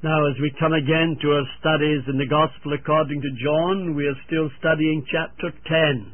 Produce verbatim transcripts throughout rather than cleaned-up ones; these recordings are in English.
Now, as we come again to our studies in the Gospel according to John, we are still studying chapter ten.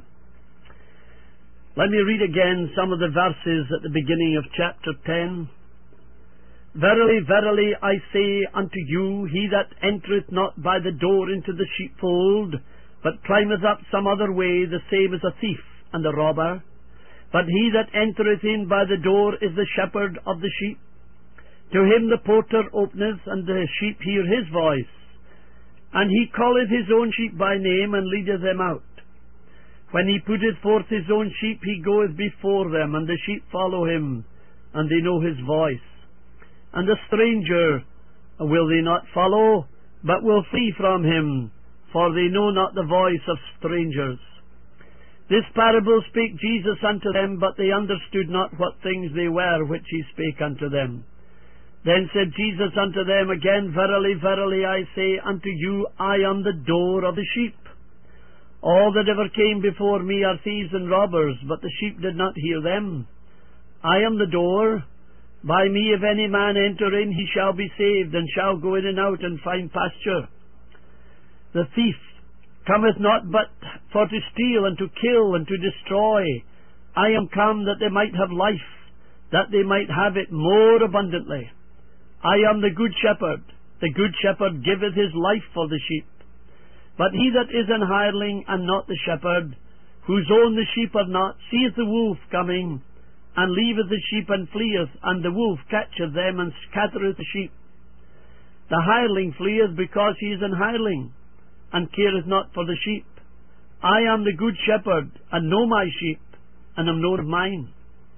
Let me read again some of the verses at the beginning of chapter ten. Verily, verily, I say unto you, he that entereth not by the door into the sheepfold, but climbeth up some other way, the same is a thief and a robber. But he that entereth in by the door is the shepherd of the sheep. To him the porter openeth, and the sheep hear his voice. And he calleth his own sheep by name, and leadeth them out. When he putteth forth his own sheep, he goeth before them, and the sheep follow him, and they know his voice. And the stranger will they not follow, but will flee from him, for they know not the voice of strangers. This parable spake Jesus unto them, but they understood not what things they were which he spake unto them. Then said Jesus unto them again, Verily, verily, I say unto you, I am the door of the sheep. All that ever came before me are thieves and robbers, but the sheep did not hear them. I am the door. By me if any man enter in, he shall be saved, and shall go in and out, and find pasture. The thief cometh not but for to steal, and to kill, and to destroy. I am come that they might have life, that they might have it more abundantly. I am the good shepherd. The good shepherd giveth his life for the sheep. But he that is an hireling, and not the shepherd, whose own the sheep are not, seeth the wolf coming, and leaveth the sheep, and fleeth, and the wolf catcheth them, and scattereth the sheep. The hireling fleeth, because he is an hireling, and careth not for the sheep. I am the good shepherd, and know my sheep, and am known of mine.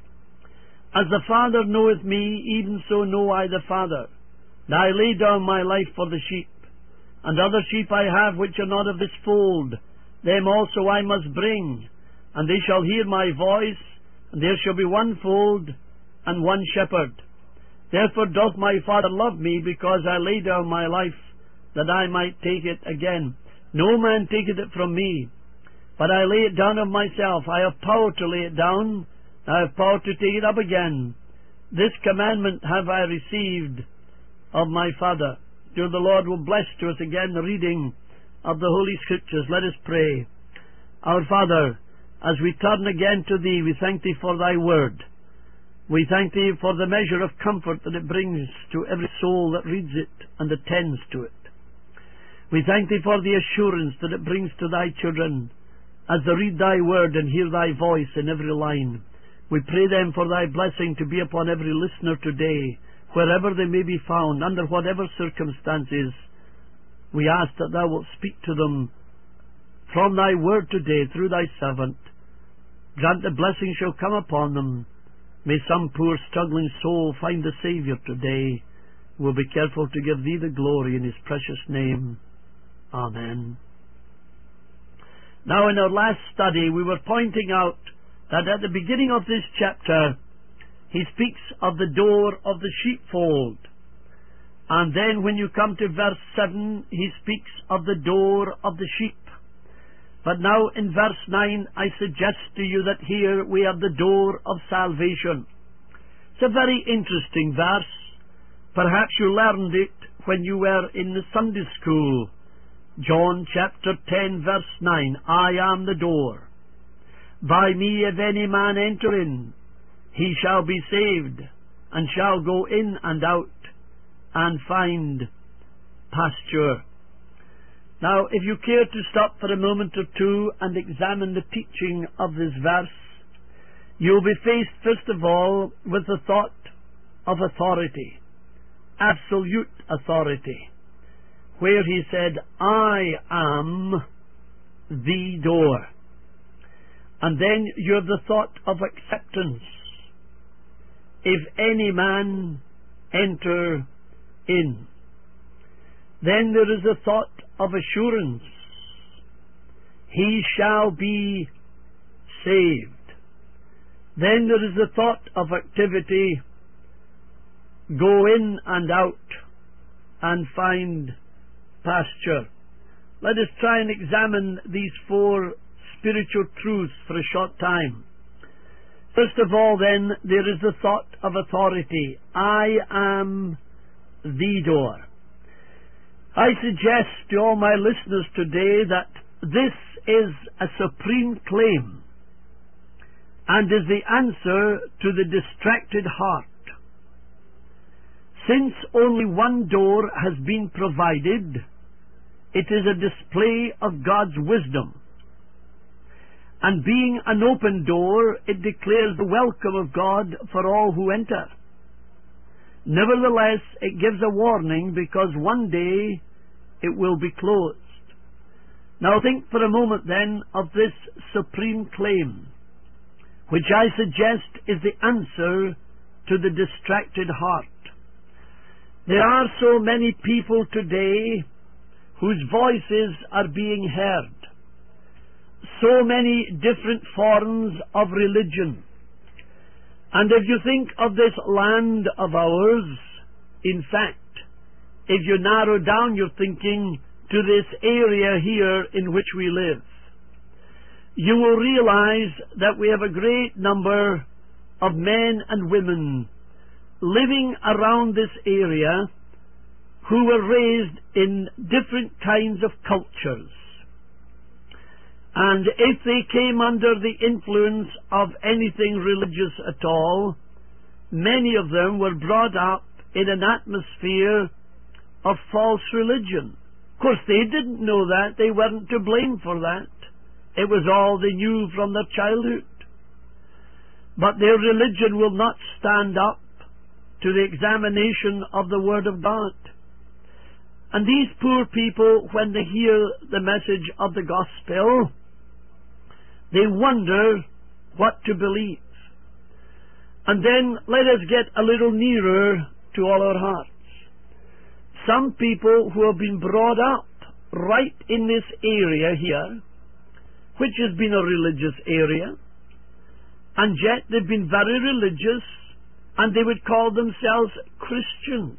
As the Father knoweth me, even so know I the Father. And I lay down my life for the sheep. And other sheep I have which are not of this fold, them also I must bring, and they shall hear my voice, and there shall be one fold, and one shepherd. Therefore doth my Father love me, because I lay down my life, that I might take it again. No man taketh it from me, but I lay it down of myself. I have power to lay it down, I have power to take it up again. This commandment have I received of my Father. Dear the Lord will bless to us again the reading of the Holy Scriptures. Let us pray. Our Father, as we turn again to Thee, we thank Thee for Thy Word. We thank Thee for the measure of comfort that it brings to every soul that reads it and attends to it. We thank Thee for the assurance that it brings to Thy children as they read Thy Word and hear Thy voice in every line. We pray then for Thy blessing to be upon every listener today, wherever they may be found, under whatever circumstances. We ask that Thou wilt speak to them from Thy Word today through Thy servant. Grant the blessing shall come upon them. May some poor struggling soul find the Saviour today. We'll be careful to give Thee the glory in His precious name. Amen. Now, in our last study, we were pointing out that at the beginning of this chapter, he speaks of the door of the sheepfold. And then when you come to verse seven, he speaks of the door of the sheep. But now in verse nine, I suggest to you that here we have the door of salvation. It's a very interesting verse. Perhaps you learned it when you were in the Sunday school. John chapter ten, verse nine, I am the door. By me if any man enter in, he shall be saved, and shall go in and out, and find pasture. Now, if you care to stop for a moment or two and examine the teaching of this verse, you'll be faced, first of all, with the thought of authority, absolute authority, where he said, I am the door. And then you have the thought of acceptance. If any man enter in. Then there is a thought of assurance. He shall be saved. Then there is a thought of activity. Go in and out and find pasture. Let us try and examine these four spiritual truths for a short time. First of all, then, there is the thought of authority. I am the door. I suggest to all my listeners today that this is a supreme claim and is the answer to the distracted heart. Since only one door has been provided, it is a display of God's wisdom. And being an open door, it declares the welcome of God for all who enter. Nevertheless, it gives a warning because one day it will be closed. Now think for a moment then of this supreme claim, which I suggest is the answer to the distracted heart. There are so many people today whose voices are being heard. So many different forms of religion. And if you think of this land of ours, in fact, if you narrow down your thinking to this area here in which we live, you will realize that we have a great number of men and women living around this area who were raised in different kinds of cultures. And if they came under the influence of anything religious at all, many of them were brought up in an atmosphere of false religion. Of course, they didn't know that. They weren't to blame for that. It was all they knew from their childhood. But their religion will not stand up to the examination of the Word of God. And these poor people, when they hear the message of the gospel, they wonder what to believe. And then let us get a little nearer to all our hearts. Some people who have been brought up right in this area here, which has been a religious area, and yet they've been very religious, and they would call themselves Christians.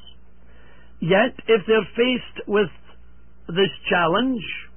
Yet, if they're faced with this challenge,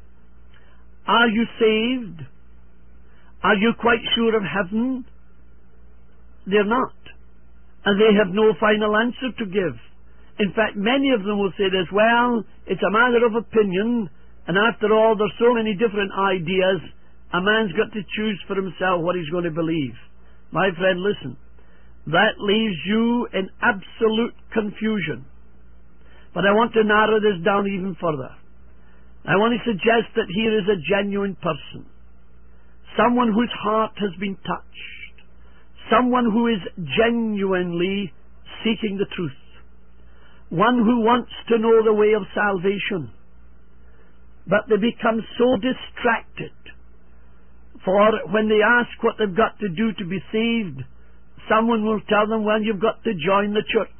are you saved? Are you quite sure of heaven? They're not. And they have no final answer to give. In fact, many of them will say this, well, it's a matter of opinion, and after all, there's so many different ideas, a man's got to choose for himself what he's going to believe. My friend, listen, that leaves you in absolute confusion. But I want to narrow this down even further. I want to suggest that here is a genuine person, someone whose heart has been touched, someone who is genuinely seeking the truth, one who wants to know the way of salvation, but they become so distracted. For when they ask what they've got to do to be saved, someone will tell them, well, you've got to join the church,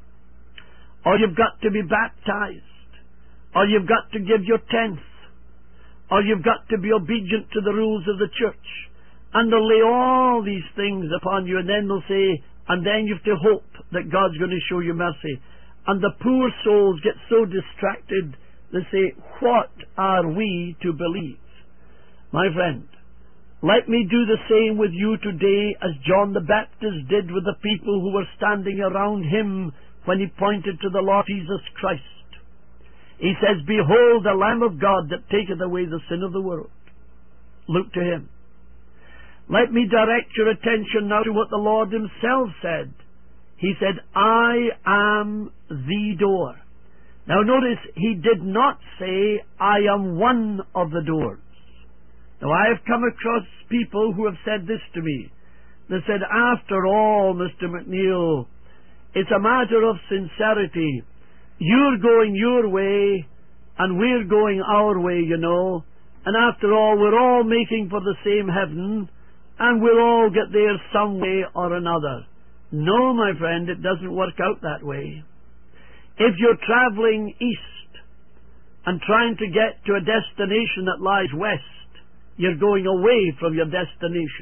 or you've got to be baptized, or you've got to give your tenth, or you've got to be obedient to the rules of the church. And they'll lay all these things upon you, and then they'll say, and then you have to hope that God's going to show you mercy. And the poor souls get so distracted, they say, what are we to believe? My friend, let me do the same with you today as John the Baptist did with the people who were standing around him when he pointed to the Lord Jesus Christ. He says, behold the Lamb of God that taketh away the sin of the world. Look to him. Let me direct your attention now to what the Lord himself said. He said, I am the door. Now notice, he did not say, I am one of the doors. Now I have come across people who have said this to me. They said, after all, Mister McNeil, it's a matter of sincerity. You're going your way, and we're going our way, you know. And after all, we're all making for the same heaven, and we'll all get there some way or another. No, my friend, it doesn't work out that way. If you're traveling east and trying to get to a destination that lies west, you're going away from your destination.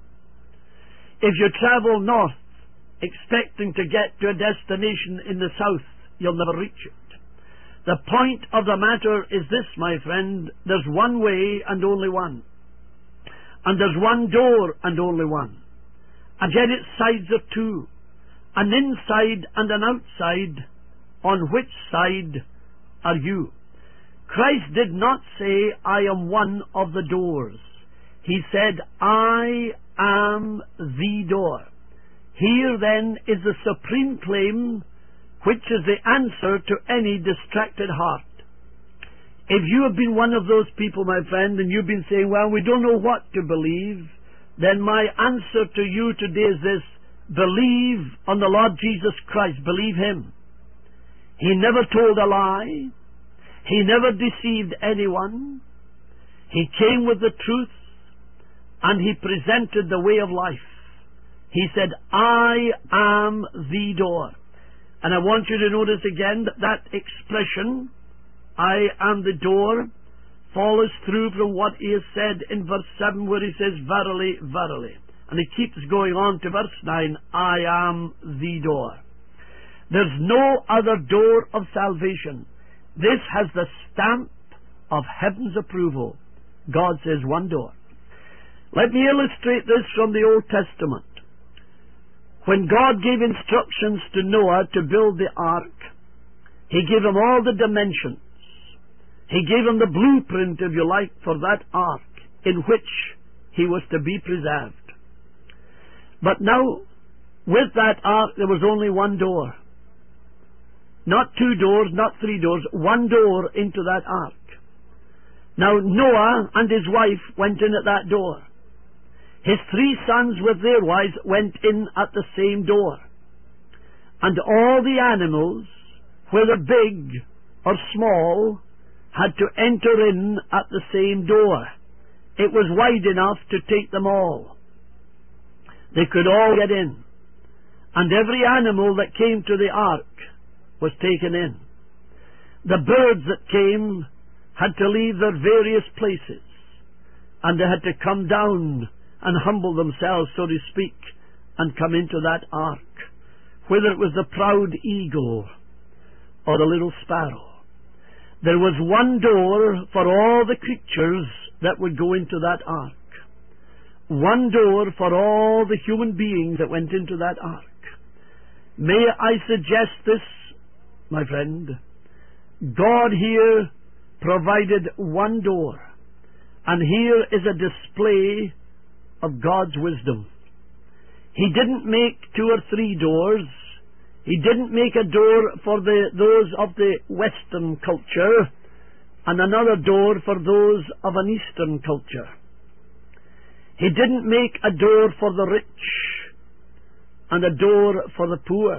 If you travel north, expecting to get to a destination in the south, you'll never reach it. The point of the matter is this, my friend, there's one way and only one. And there's one door and only one. And yet its sides are two, an inside and an outside. On which side are you. Christ did not say, I am one of the doors. He said, I am the door. Here then is the supreme claim, which is the answer to any distracted heart. If you have been one of those people, my friend, and you've been saying, well, we don't know what to believe, then my answer to you today is this: believe on the Lord Jesus Christ. Believe Him. He never told a lie. He never deceived anyone. He came with the truth, and He presented the way of life. He said, I am the door. And I want you to notice again that that expression, I am the door, follows through from what He has said in verse seven, where He says, verily, verily. And He keeps going on to verse nine, I am the door. There's no other door of salvation. This has the stamp of heaven's approval. God says one door. Let me illustrate this from the Old Testament. When God gave instructions to Noah to build the ark, He gave him all the dimensions. He gave him the blueprint, if you like, for that ark in which he was to be preserved. But now, with that ark, there was only one door. Not two doors, not three doors, one door into that ark. Now, Noah and his wife went in at that door. His three sons with their wives went in at the same door. And all the animals, whether big or small, had to enter in at the same door. It was wide enough to take them all. They could all get in. And every animal that came to the ark was taken in. The birds that came had to leave their various places, and they had to come down and humble themselves, so to speak, and come into that ark, whether it was the proud eagle or the little sparrow. There was one door for all the creatures that would go into that ark. One door for all the human beings that went into that ark. May I suggest this, my friend? God here provided one door, and here is a display of God's wisdom. He didn't make two or three doors. He didn't make a door for the, those of the Western culture and another door for those of an Eastern culture. He didn't make a door for the rich and a door for the poor.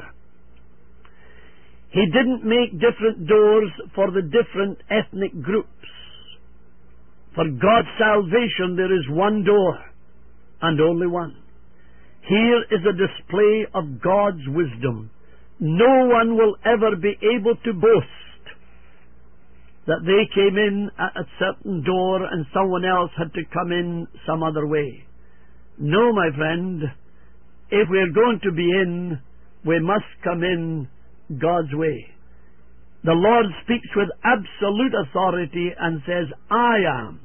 He didn't make different doors for the different ethnic groups. For God's salvation there is one door, and only one. Here is a display of God's wisdom. No one will ever be able to boast that they came in at a certain door and someone else had to come in some other way. No, my friend, if we're going to be in, we must come in God's way. The Lord speaks with absolute authority and says, I am.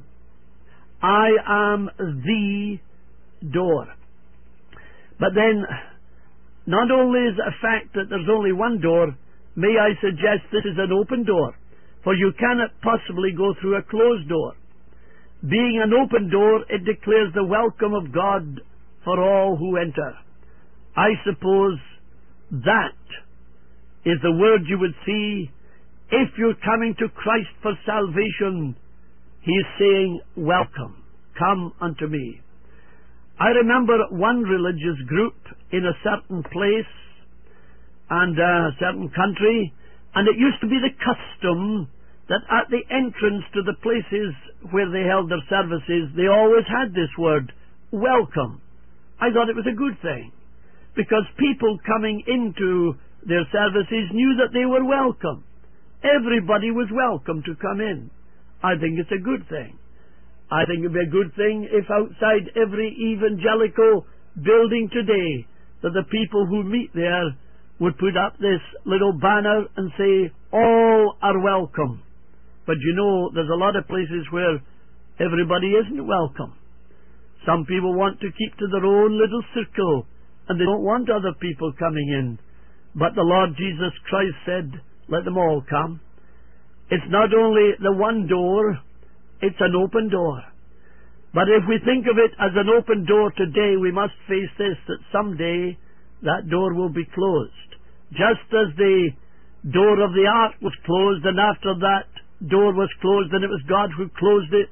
I am the door. But then, not only is it a fact that there's only one door, may I suggest this is an open door, for you cannot possibly go through a closed door. Being an open door, it declares the welcome of God for all who enter. I suppose that is the word you would see if you're coming to Christ for salvation. He is saying, welcome, come unto me. I remember one religious group in a certain place and a certain country, and it used to be the custom that at the entrance to the places where they held their services, they always had this word, welcome. I thought it was a good thing, because people coming into their services knew that they were welcome. Everybody was welcome to come in. I think it's a good thing. I think it would be a good thing if outside every evangelical building today that the people who meet there would put up this little banner and say, all are welcome. But you know, there's a lot of places where everybody isn't welcome. Some people want to keep to their own little circle, and they don't want other people coming in. But the Lord Jesus Christ said, let them all come. It's not only the one door, it's an open door. But if we think of it as an open door today, we must face this, that someday that door will be closed. Just as the door of the ark was closed, and after that door was closed, and it was God who closed it,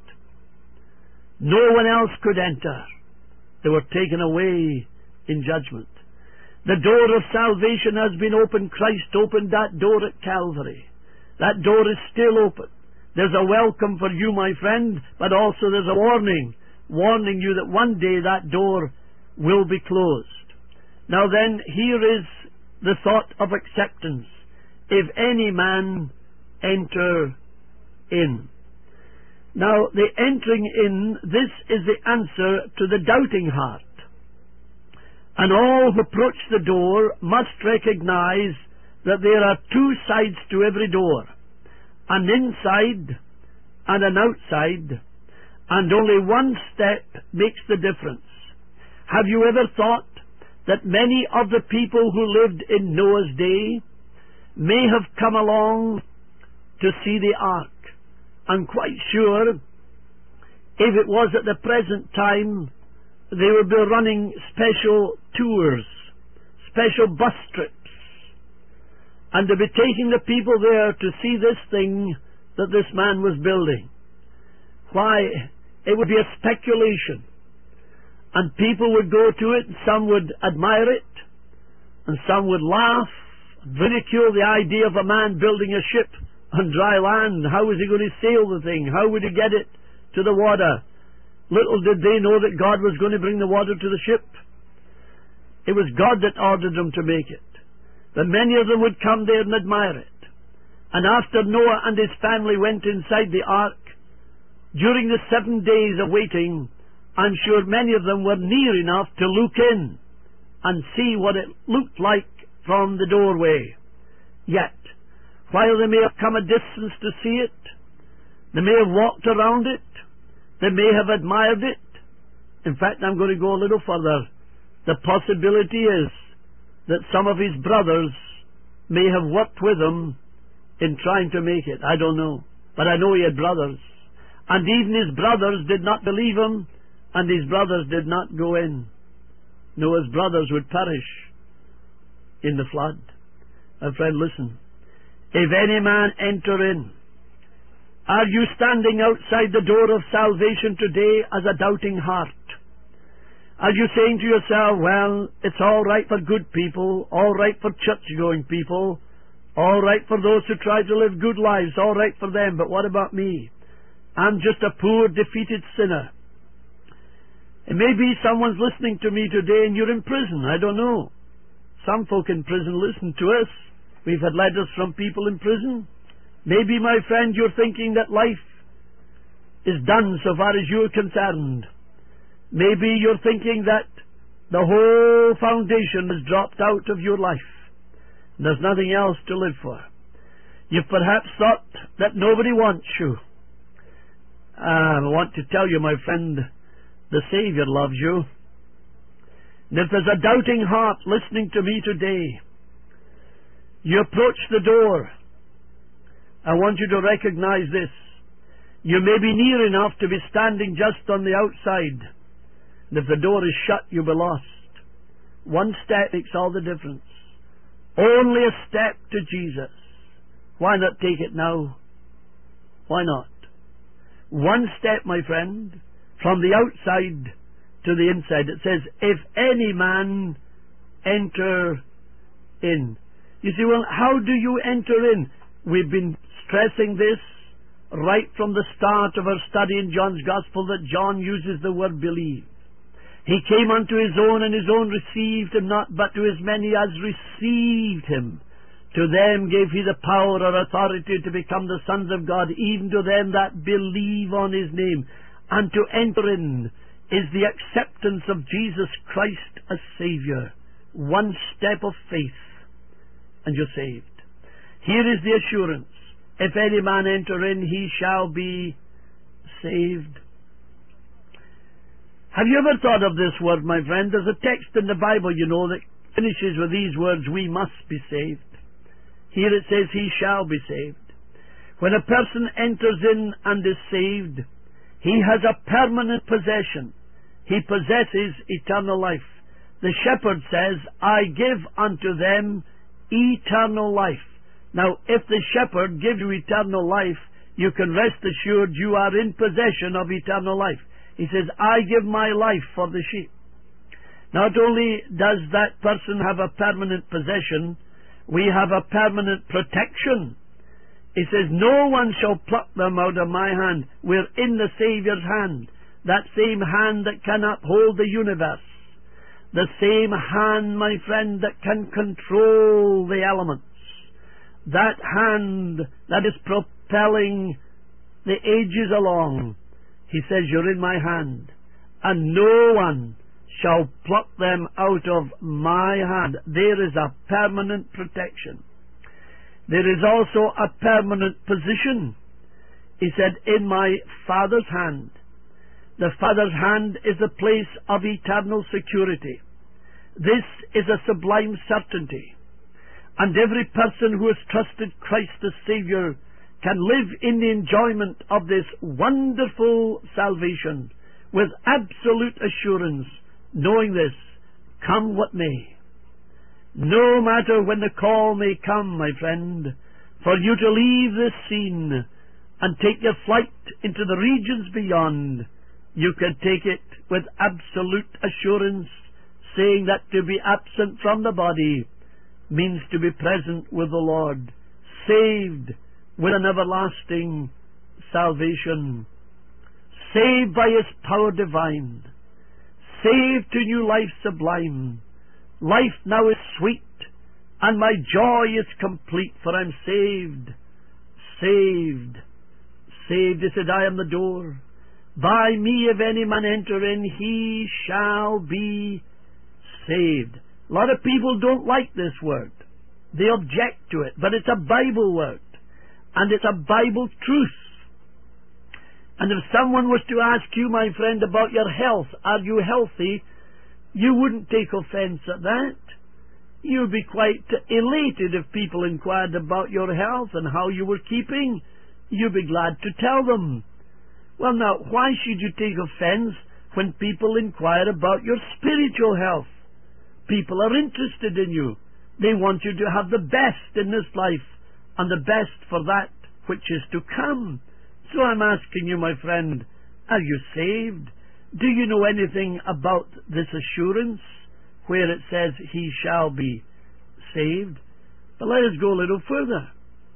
no one else could enter. They were taken away in judgment. The door of salvation has been opened. Christ opened that door at Calvary. That door is still open. There's a welcome for you, my friend, but also there's a warning, warning you that one day that door will be closed. Now then, here is the thought of acceptance. If any man enter in. Now, the entering in, this is the answer to the doubting heart. And all who approach the door must recognize that there are two sides to every door. An inside and an outside, and only one step makes the difference. Have you ever thought that many of the people who lived in Noah's day may have come along to see the ark? I'm quite sure if it was at the present time, they would be running special tours, special bus trips, and to be taking the people there to see this thing that this man was building. Why, it would be a speculation, and people would go to it, and some would admire it, and some would laugh, and ridicule the idea of a man building a ship on dry land. How was he going to sail the thing? How would he get it to the water? Little did they know that God was going to bring the water to the ship. It was God that ordered them to make it. But many of them would come there and admire it. And after Noah and his family went inside the ark, during the seven days of waiting, I'm sure many of them were near enough to look in and see what it looked like from the doorway. Yet, while they may have come a distance to see it, they may have walked around it, they may have admired it. In fact, I'm going to go a little further. The possibility is that some of his brothers may have worked with him in trying to make it. I don't know. But I know he had brothers. And even his brothers did not believe him, and his brothers did not go in. Noah's brothers would perish in the flood. My friend, listen. If any man enter in, are you standing outside the door of salvation today as a doubting heart? Are you saying to yourself, well, it's all right for good people, all right for church-going people, all right for those who try to live good lives, all right for them, but what about me? I'm just a poor, defeated sinner. It may be someone's listening to me today and you're in prison. I don't know. Some folk in prison listen to us. We've had letters from people in prison. Maybe, my friend, you're thinking that life is done so far as you're concerned. Maybe you're thinking that the whole foundation has dropped out of your life. There's nothing else to live for. You've perhaps thought that nobody wants you. Uh, I want to tell you, my friend, the Savior loves you. And if there's a doubting heart listening to me today, you approach the door, I want you to recognize this. You may be near enough to be standing just on the outside. And if the door is shut, you'll be lost. One step makes all the difference. Only a step to Jesus. Why not take it now? Why not? One step, my friend, from the outside to the inside. It says, if any man enter in. You see, well, how do you enter in? We've been stressing this right from the start of our study in John's Gospel, that John uses the word believe. He came unto his own, and his own received him not, but to as many as received him, to them gave he the power or authority to become the sons of God, even to them that believe on his name. And to enter in is the acceptance of Jesus Christ as Savior. One step of faith, and you're saved. Here is the assurance. If any man enter in, he shall be saved. Have you ever thought of this word, my friend? There's a text in the Bible, you know, that finishes with these words, we must be saved. Here it says, he shall be saved. When a person enters in and is saved, he has a permanent possession. He possesses eternal life. The shepherd says, I give unto them eternal life. Now, if the shepherd gives you eternal life, you can rest assured you are in possession of eternal life. He says, I give my life for the sheep. Not only does that person have a permanent possession, we have a permanent protection. He says, no one shall pluck them out of my hand. We're in the Saviour's hand. That same hand that can uphold the universe. The same hand, my friend, that can control the elements. That hand that is propelling the ages along. He says, you're in my hand. And no one shall pluck them out of my hand. There is a permanent protection. There is also a permanent position. He said, in my Father's hand. The Father's hand is a place of eternal security. This is a sublime certainty. And every person who has trusted Christ the Saviour can live in the enjoyment of this wonderful salvation with absolute assurance, knowing this, come what may. No matter when the call may come, my friend, for you to leave this scene and take your flight into the regions beyond, you can take it with absolute assurance, saying that to be absent from the body means to be present with the Lord, saved with an everlasting salvation, saved by His power divine, saved to new life sublime. Life now is sweet, and my joy is complete, for I'm saved, saved, saved. He said, I am the door. By me if any man enter in, he shall be saved. A lot of people don't like this word. They object to it, but it's a Bible word, and it's a Bible truth. And if someone was to ask you, my friend, about your health, are you healthy? You wouldn't take offense at that. You'd be quite elated if people inquired about your health and how you were keeping. You'd be glad to tell them. Well, now, why should you take offense when people inquire about your spiritual health? People are interested in you. They want you to have the best in this life and the best for that which is to come. So I'm asking you, my friend, are you saved? Do you know anything about this assurance where it says he shall be saved? But let us go a little further.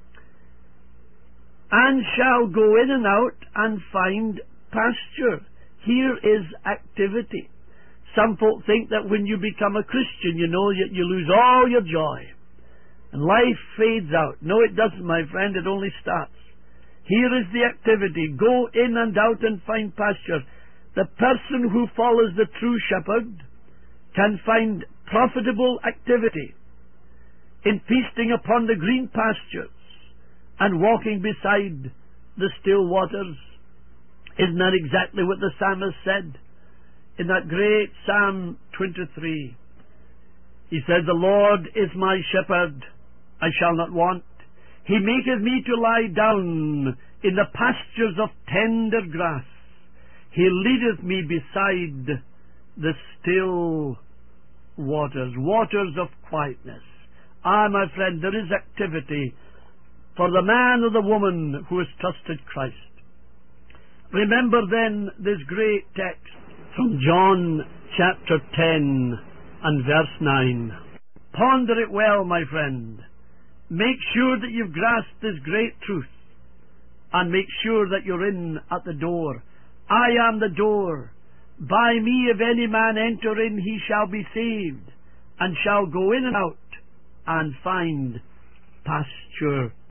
And shall go in and out and find pasture. Here is activity. Some folk think that when you become a Christian, you know, you, you lose all your joy. And life fades out. No, it doesn't, my friend. It only starts. Here is the activity. Go in and out and find pasture. The person who follows the true shepherd can find profitable activity in feasting upon the green pastures and walking beside the still waters. Isn't that exactly what the psalmist said in that great Psalm twenty-three? He said, the Lord is my shepherd, I shall not want. He maketh me to lie down in the pastures of tender grass. He leadeth me beside the still waters, waters of quietness. Ah, my friend, there is activity for the man or the woman who has trusted Christ. Remember then this great text from John chapter ten and verse nine. Ponder it well, my friend. Make sure that you've grasped this great truth, and make sure that you're in at the door. I am the door. By me if any man enter in, he shall be saved, and shall go in and out, and find pasture